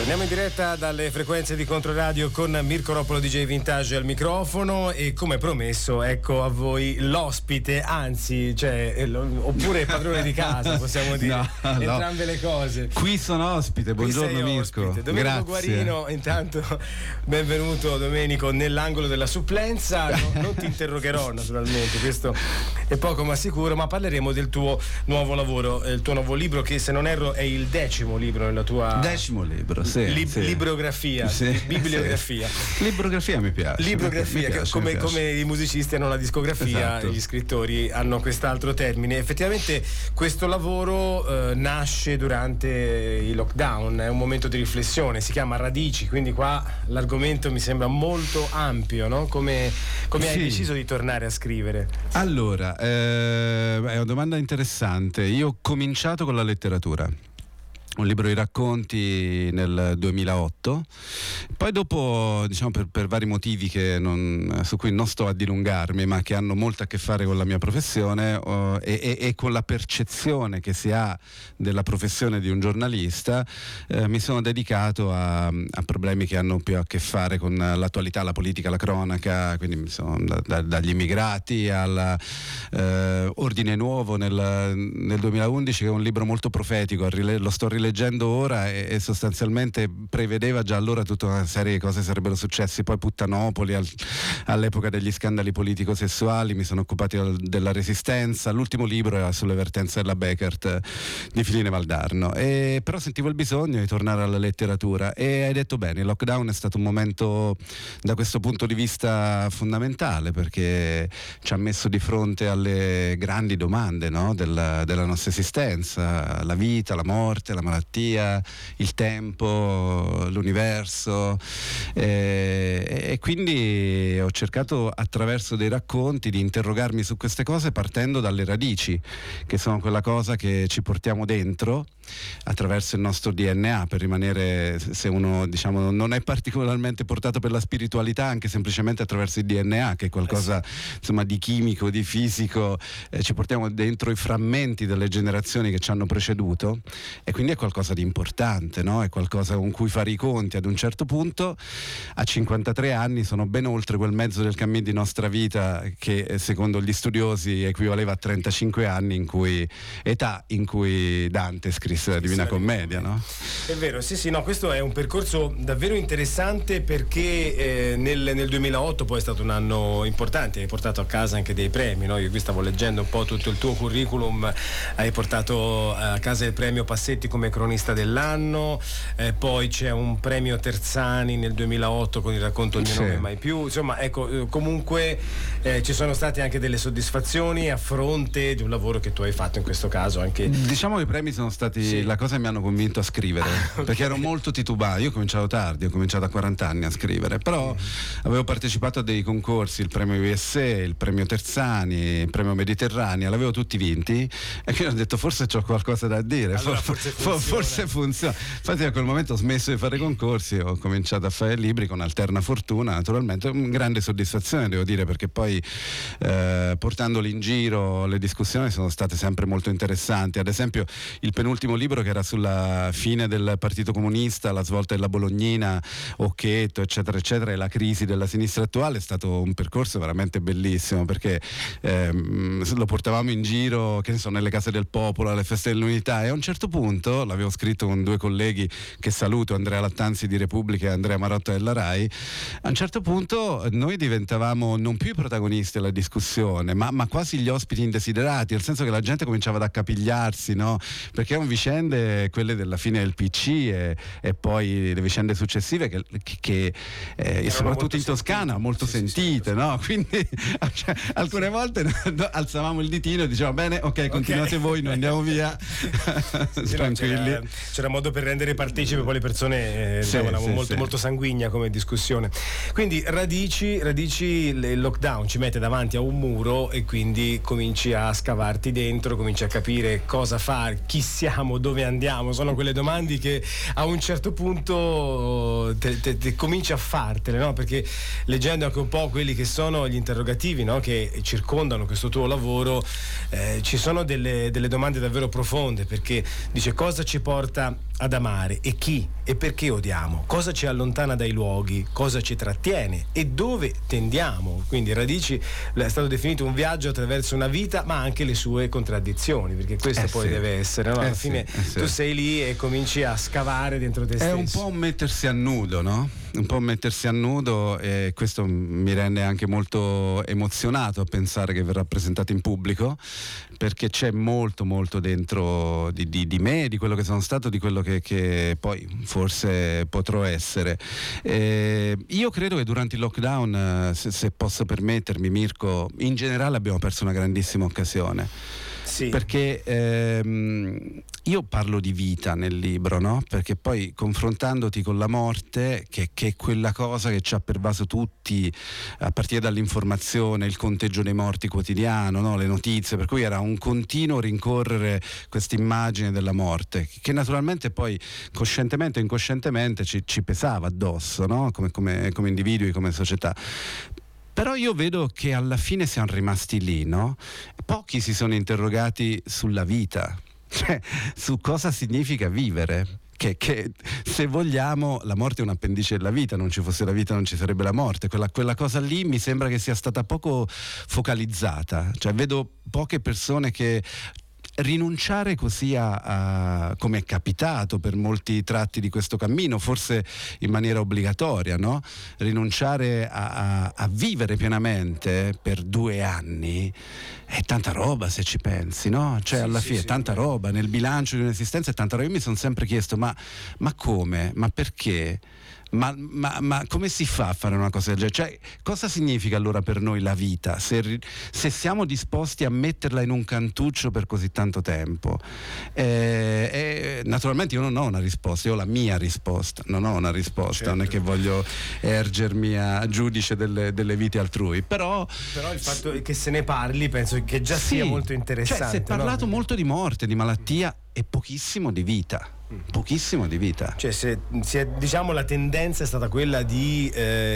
Torniamo in diretta dalle frequenze di Controradio con Mirko Ropolo, DJ Vintage al microfono, e come promesso ecco a voi l'ospite, anzi oppure padrone di casa, possiamo dire entrambe le cose. Qui sono ospite, buongiorno Mirko. Ospite. Domenico Guarino, intanto benvenuto Domenico nell'angolo della supplenza. Non ti interrogherò naturalmente, questo è poco ma sicuro, ma parleremo del tuo nuovo lavoro, il tuo nuovo libro, che se non erro è il 10° libro nella tua... 10° libro. Sì. Librografia, bibliografia. Sì. Librografia mi piace. Librografia, mi piace, come i musicisti hanno la discografia, esatto. Gli scrittori hanno quest'altro termine. Effettivamente questo lavoro nasce durante il lockdown, è un momento di riflessione, si chiama Radici, quindi qua l'argomento mi sembra molto ampio, no? Come hai deciso di tornare a scrivere? Allora, è una domanda interessante. Io ho cominciato con la letteratura, un libro di racconti nel 2008, poi dopo, diciamo, per vari motivi su cui non sto a dilungarmi, ma che hanno molto a che fare con la mia professione e con la percezione che si ha della professione di un giornalista, mi sono dedicato a problemi che hanno più a che fare con l'attualità, la politica, la cronaca, quindi dagli immigrati all'Ordine Nuovo nel 2011, che è un libro molto profetico, lo sto rileggendo ora e sostanzialmente prevedeva già allora tutta una serie di cose sarebbero successe. Poi Puttanopoli, all'epoca degli scandali politico-sessuali, mi sono occupato della Resistenza. L'ultimo libro era sulle vertenze della Beckert di Filine Valdarno, però sentivo il bisogno di tornare alla letteratura, e hai detto bene, il lockdown è stato un momento da questo punto di vista fondamentale, perché ci ha messo di fronte alle grandi domande, no? della nostra esistenza, la vita, la morte, la malattia, il tempo, l'universo, e quindi ho cercato attraverso dei racconti di interrogarmi su queste cose, partendo dalle radici, che sono quella cosa che ci portiamo dentro attraverso il nostro DNA, per rimanere, se uno, diciamo, non è particolarmente portato per la spiritualità, anche semplicemente attraverso il DNA, che è qualcosa insomma di chimico, di fisico, ci portiamo dentro i frammenti delle generazioni che ci hanno preceduto, e quindi è qualcosa di importante, no? È qualcosa con cui fare i conti. Ad un certo punto, a 53 anni, sono ben oltre quel mezzo del cammino di nostra vita che secondo gli studiosi equivaleva a 35 anni, età in cui Dante scrisse la Divina Commedia, no? È vero, sì, no, questo è un percorso davvero interessante, perché nel 2008 poi è stato un anno importante, hai portato a casa anche dei premi, no? Io qui stavo leggendo un po' tutto il tuo curriculum, hai portato a casa il premio Passetti come cronista dell'anno, poi c'è un premio Terzani nel 2008 con il racconto Il mio nome mai più, insomma, ecco, comunque ci sono state anche delle soddisfazioni a fronte di un lavoro che tu hai fatto in questo caso anche. Diciamo che i premi sono stati la cosa che mi hanno convinto a scrivere, perché ero molto titubante. Io ho cominciato tardi, ho cominciato a 40 anni a scrivere, però avevo partecipato a dei concorsi, il premio ISE, il premio Terzani, il premio Mediterranea, l'avevo tutti vinti, e quindi ho detto forse c'ho qualcosa da dire, allora, forse funziona. Infatti a quel momento ho smesso di fare concorsi, ho cominciato a fare libri con alterna fortuna, naturalmente, una grande soddisfazione devo dire, perché poi portandoli in giro le discussioni sono state sempre molto interessanti. Ad esempio il penultimo libro, che era sulla fine del Partito Comunista, la svolta della Bolognina, Occhetto, eccetera eccetera, e la crisi della sinistra attuale, è stato un percorso veramente bellissimo, perché lo portavamo in giro, che ne so, nelle case del popolo, alle feste dell'unità, e a un certo punto, l'avevo scritto con due colleghi che saluto, Andrea Lattanzi di Repubblica e Andrea Marotta della Rai, a un certo punto noi diventavamo non più i protagonisti della discussione, ma quasi gli ospiti indesiderati, nel senso che la gente cominciava ad accapigliarsi, no? Perché erano vicende, quelle della fine del PC e poi le vicende successive che soprattutto in Toscana molto sentite, no? Quindi alcune volte alzavamo il ditino e dicevamo bene, ok, continuate voi, noi andiamo via. Tranquilli. C'era modo per rendere partecipe poi le persone, molto sanguigna come discussione. Quindi radici, il lockdown ci mette davanti a un muro, e quindi cominci a scavarti dentro, cominci a capire cosa fare, chi siamo siamo, dove andiamo, sono quelle domande che a un certo punto te cominci a fartele, no? Perché leggendo anche un po' quelli che sono gli interrogativi, no? Che circondano questo tuo lavoro, ci sono delle domande davvero profonde, perché dice: cosa ci porta ad amare e chi e perché odiamo, cosa ci allontana dai luoghi, cosa ci trattiene e dove tendiamo. Quindi Radici è stato definito un viaggio attraverso una vita, ma anche le sue contraddizioni, perché questo poi deve essere, no? Alla fine tu sei lì e cominci a scavare dentro te stesso. È un po' un mettersi a nudo, no? Un po' mettersi a nudo, e questo mi rende anche molto emozionato a pensare che verrà presentato in pubblico, perché c'è molto dentro di me, di quello che sono stato, di quello che poi forse potrò essere. Io credo che durante il lockdown, se posso permettermi, Mirko, in generale abbiamo perso una grandissima occasione. Sì. Perché io parlo di vita nel libro, no? Perché poi confrontandoti con la morte, che è quella cosa che ci ha pervaso tutti, a partire dall'informazione, il conteggio dei morti quotidiano, no? Le notizie, per cui era un continuo rincorrere questa immagine della morte, che naturalmente poi coscientemente o incoscientemente ci pesava addosso, no? Come individui, come società. Però io vedo che alla fine siamo rimasti lì, no? Pochi si sono interrogati sulla vita, cioè su cosa significa vivere. Che se vogliamo la morte è un appendice della vita, non ci fosse la vita non ci sarebbe la morte. Quella cosa lì mi sembra che sia stata poco focalizzata, cioè vedo poche persone che rinunciare così come è capitato per molti tratti di questo cammino, forse in maniera obbligatoria, no? Rinunciare a vivere pienamente per 2 anni è tanta roba, se ci pensi, no? Cioè alla fine è tanta roba, nel bilancio di un'esistenza è tanta roba. Io mi sono sempre chiesto ma come? Ma perché? Ma come si fa a fare una cosa del genere? Cioè, cosa significa allora per noi la vita, se siamo disposti a metterla in un cantuccio per così tanto tempo? Naturalmente io non ho una risposta, io ho la mia risposta, non ho una risposta, certo. Non è che voglio ergermi a giudice delle vite altrui, però il fatto che se ne parli penso che già sia molto interessante. Cioè, si è parlato molto di morte, di malattia e pochissimo di vita. Pochissimo di vita. Cioè diciamo la tendenza è stata quella di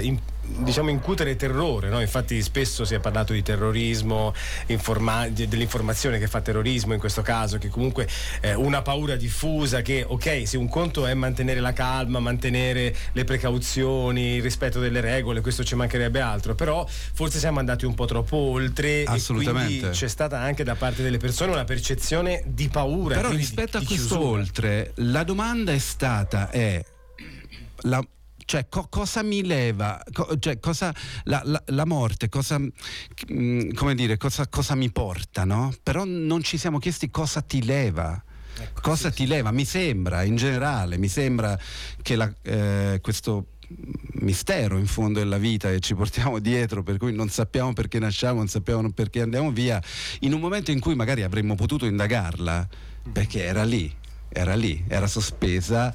incutere terrore, no? Infatti spesso si è parlato di terrorismo, dell'informazione che fa terrorismo in questo caso, che comunque una paura diffusa, che ok, se un conto è mantenere la calma, mantenere le precauzioni, il rispetto delle regole, questo ci mancherebbe altro, però forse siamo andati un po' troppo oltre. Assolutamente. E quindi c'è stata anche da parte delle persone una percezione di paura. Però rispetto a questo chiusura. Oltre, la domanda è stata cosa mi leva, cosa la morte, cosa mi porta, no? Però non ci siamo chiesti cosa ti leva. Ecco, cosa ti leva? Mi sembra, in generale, che questo mistero in fondo della vita che ci portiamo dietro, per cui non sappiamo perché nasciamo, non sappiamo perché andiamo via, in un momento in cui magari avremmo potuto indagarla, perché era lì, era sospesa.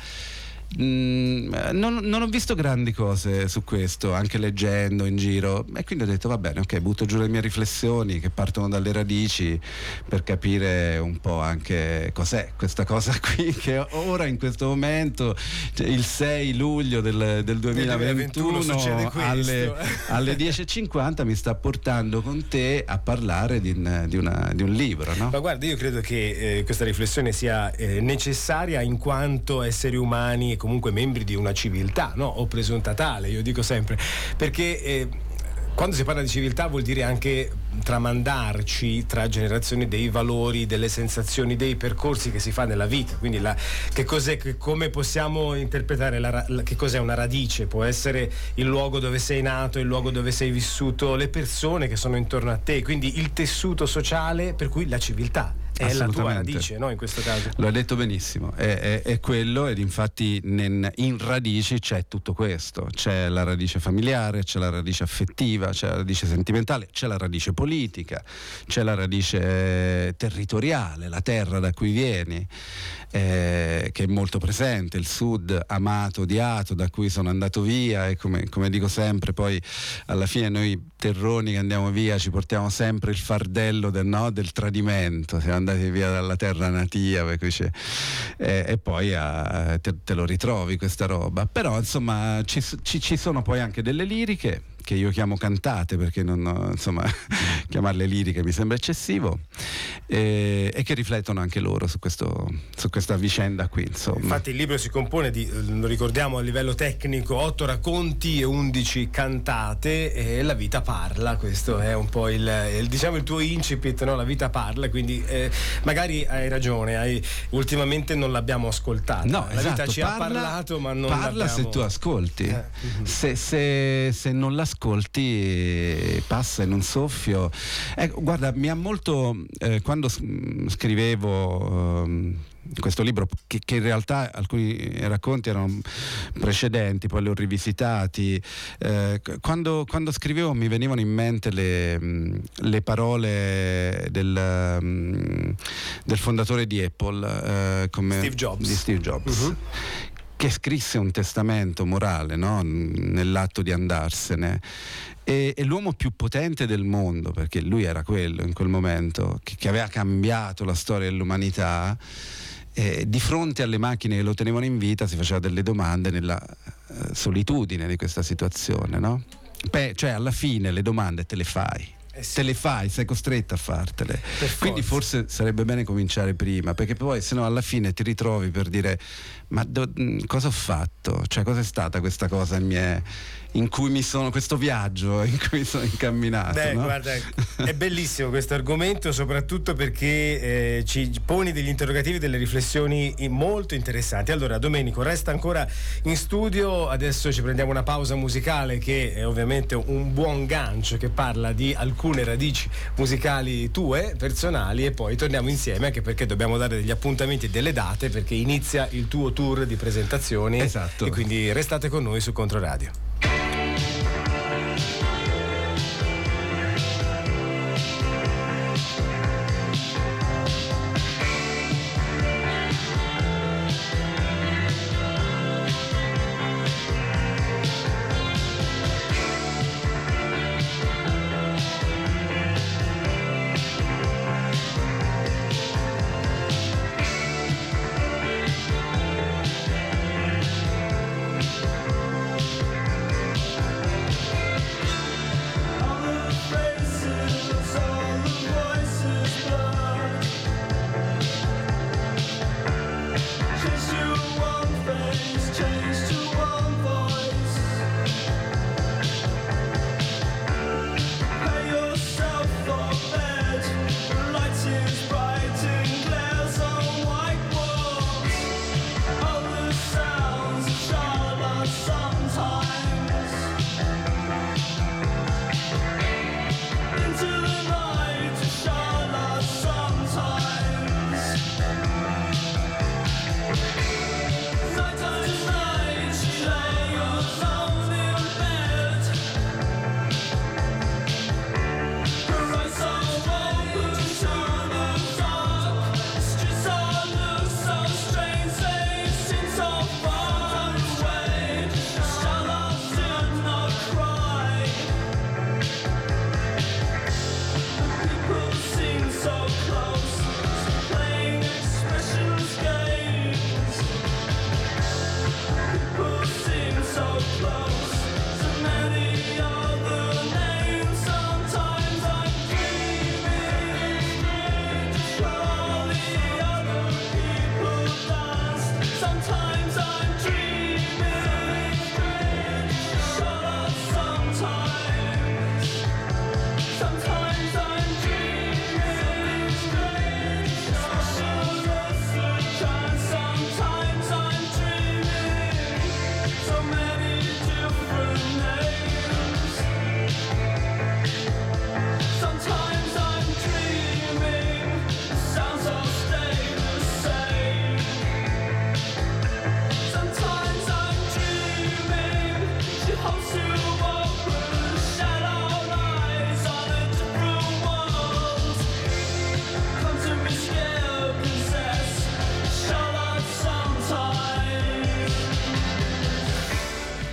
Non ho visto grandi cose su questo, anche leggendo in giro, e quindi ho detto va bene, ok, butto giù le mie riflessioni che partono dalle radici per capire un po' anche cos'è questa cosa qui che ora in questo momento, il 6 luglio del 2021 alle 10:50 mi sta portando con te a parlare di un libro, no? Ma guarda, io credo che questa riflessione sia necessaria in quanto esseri umani e comunque membri di una civiltà, no? O presunta tale, io dico sempre, perché quando si parla di civiltà vuol dire anche tramandarci tra generazioni dei valori, delle sensazioni, dei percorsi che si fa nella vita. Quindi come possiamo interpretare che cos'è una radice? Può essere il luogo dove sei nato, il luogo dove sei vissuto, le persone che sono intorno a te, quindi il tessuto sociale, per cui la civiltà è la tua radice, no? In questo caso lo hai detto benissimo, è quello, ed infatti in radici c'è tutto questo, c'è la radice familiare, c'è la radice affettiva, c'è la radice sentimentale, c'è la radice politica, c'è la radice territoriale, la terra da cui vieni, che è molto presente, il Sud amato, odiato, da cui sono andato via, e come dico sempre, poi alla fine noi terroni che andiamo via ci portiamo sempre il fardello del tradimento, siamo andati via dalla terra natia, e poi te lo ritrovi questa roba. Però insomma ci sono poi anche delle liriche che io chiamo cantate, perché insomma chiamarle liriche mi sembra eccessivo, e che riflettono anche loro su questa vicenda qui, insomma. Infatti il libro si compone di, lo ricordiamo a livello tecnico, 8 racconti e 11 cantate, e la vita parla. Questo è un po' il tuo incipit, no? La vita parla, quindi magari hai ragione, ultimamente non l'abbiamo ascoltata. No, la vita ci parla, ha parlato, ma non parla l'abbiamo... se tu ascolti. Se non l'ascolti passa in un soffio. Guarda, mi ha molto quando scrivevo questo libro, che in realtà alcuni racconti erano precedenti, poi li ho rivisitati, quando scrivevo mi venivano in mente le parole del fondatore di Apple, come Steve Jobs. Di Steve Jobs. Uh-huh. Che scrisse un testamento morale, no? Nell'atto di andarsene, e l'uomo più potente del mondo, perché lui era quello in quel momento, che aveva cambiato la storia dell'umanità, di fronte alle macchine che lo tenevano in vita si faceva delle domande nella solitudine di questa situazione, no? Cioè alla fine le domande te le fai. Sì. Te le fai, sei costretto a fartele. Quindi forse sarebbe bene cominciare prima, perché poi sennò alla fine ti ritrovi per dire: ma cosa ho fatto? Cioè, cos'è stata questa cosa in cui mi sono, questo viaggio in cui mi sono incamminato? Beh, no? guarda, è bellissimo questo argomento, soprattutto perché ci poni degli interrogativi, delle riflessioni molto interessanti. Allora, Domenico, resta ancora in studio, adesso ci prendiamo una pausa musicale, che è ovviamente un buon gancio, che parla di alcune radici musicali tue, personali, e poi torniamo insieme, anche perché dobbiamo dare degli appuntamenti e delle date, perché inizia il tuo tour di presentazioni. Esatto. E quindi restate con noi su Controradio.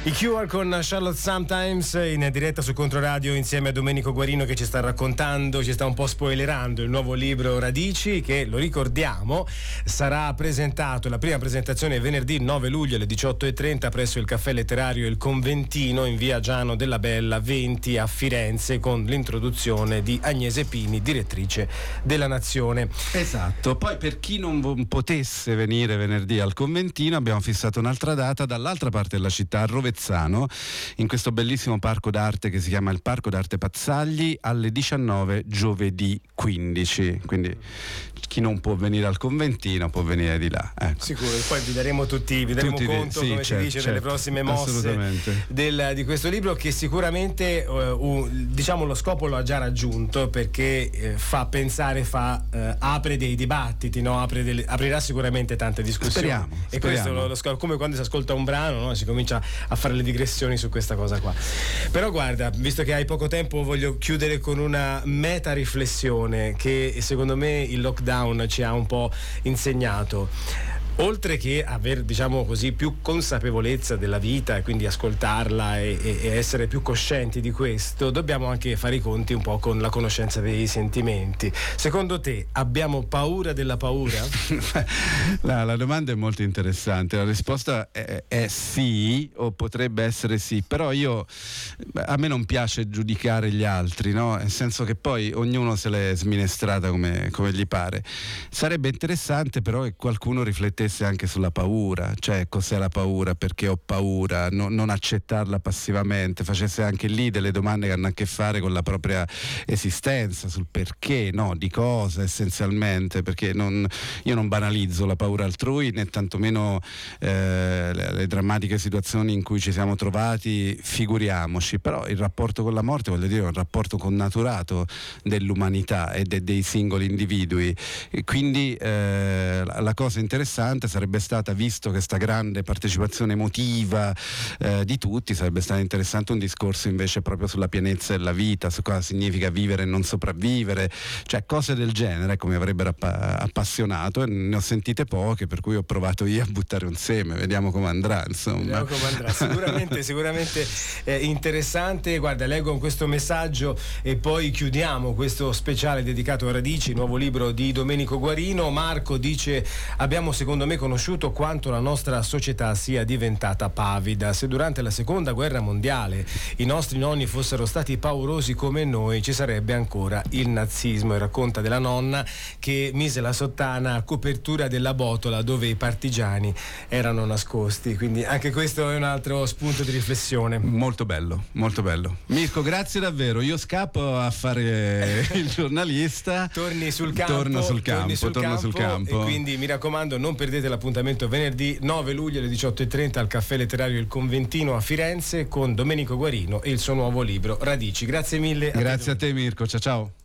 I Cure con Charlotte Sometimes in diretta su Controradio insieme a Domenico Guarino, che ci sta raccontando, ci sta un po' spoilerando il nuovo libro Radici, che, lo ricordiamo, sarà presentato, la prima presentazione è venerdì 9 luglio alle 18:30 presso il Caffè Letterario Il Conventino in via Giano della Bella 20 a Firenze, con l'introduzione di Agnese Pini, direttrice della Nazione. Esatto, poi per chi non potesse venire venerdì al Conventino abbiamo fissato un'altra data dall'altra parte della città, a Rovezzano, in questo bellissimo parco d'arte che si chiama il Parco d'Arte Pazzagli, alle 19 giovedì 15, quindi chi non può venire al Conventino può venire di là, ecco. Sicuro, poi vi daremo conto, sì, come certo, si dice, delle prossime mosse di questo libro, che sicuramente diciamo lo scopo lo ha già raggiunto, perché fa pensare, apre dei dibattiti, no? Aprirà sicuramente tante discussioni. Speriamo. Questo lo scopo, come quando si ascolta un brano, no? Si comincia a fare le digressioni su questa cosa qua. Però guarda, visto che hai poco tempo, voglio chiudere con una meta riflessione che secondo me il lockdown ci ha un po' insegnato. Oltre che aver, diciamo così, più consapevolezza della vita e quindi ascoltarla e essere più coscienti di questo, dobbiamo anche fare i conti un po' con la conoscenza dei sentimenti. Secondo te abbiamo paura della paura? La domanda è molto interessante, la risposta è sì, o potrebbe essere sì, però a me non piace giudicare gli altri, no? Nel senso che poi ognuno se l'è sminestrata come gli pare. Sarebbe interessante però che qualcuno riflettesse anche sulla paura, cioè cos'è la paura, perché ho paura, non accettarla passivamente, facesse anche lì delle domande che hanno a che fare con la propria esistenza, sul perché, no, di cosa essenzialmente, perché io non banalizzo la paura altrui, né tantomeno le drammatiche situazioni in cui ci siamo trovati, figuriamoci, però il rapporto con la morte, voglio dire, è un rapporto connaturato dell'umanità e dei singoli individui, e quindi la cosa interessante sarebbe stata, visto questa grande partecipazione emotiva di tutti, sarebbe stato interessante un discorso invece proprio sulla pienezza della vita, su cosa significa vivere e non sopravvivere, cioè cose del genere, mi avrebbero appassionato, e ne ho sentite poche, per cui ho provato io a buttare un seme, vediamo come andrà, insomma. Sicuramente interessante. Guarda, leggo questo messaggio e poi chiudiamo questo speciale dedicato a Radici, nuovo libro di Domenico Guarino. Marco dice: abbiamo secondo me conosciuto quanto la nostra società sia diventata pavida. Se durante la seconda guerra mondiale i nostri nonni fossero stati paurosi come noi, ci sarebbe ancora il nazismo. E racconta della nonna che mise la sottana a copertura della botola dove i partigiani erano nascosti. Quindi anche questo è un altro spunto di riflessione. Molto bello, molto bello. Mirko, grazie davvero. Io scappo a fare il giornalista. Torni sul campo. Torno sul campo. E quindi mi raccomando, non perdete l'appuntamento venerdì 9 luglio alle 18:30 al Caffè Letterario Il Conventino a Firenze con Domenico Guarino e il suo nuovo libro Radici. Grazie mille. Grazie a te Mirko, ciao.